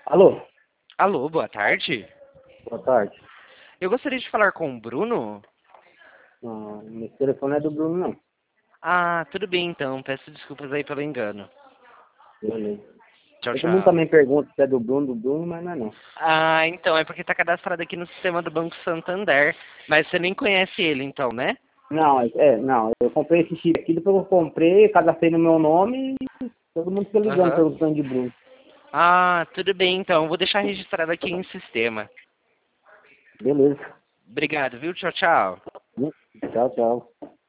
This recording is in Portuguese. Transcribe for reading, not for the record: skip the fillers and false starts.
Alô? Alô, boa tarde. Boa tarde. Eu gostaria de falar com o Bruno. Esse telefone é do Bruno, não. Ah, tudo bem então. Peço desculpas aí pelo engano. Beleza. Tchau, Todo mundo tchau. também pergunta se é do Bruno, mas não é não. Ah, então é porque tá cadastrado aqui no sistema do Banco Santander. Mas você nem conhece ele então, né? Não, eu comprei esse chip aqui, depois eu comprei, cadastrei no meu nome e todo mundo fica ligando Aham. perguntando de Bruno. Ah, tudo bem então. Vou deixar registrado aqui em sistema. Beleza. Obrigado, viu? Tchau, tchau. Tchau, tchau.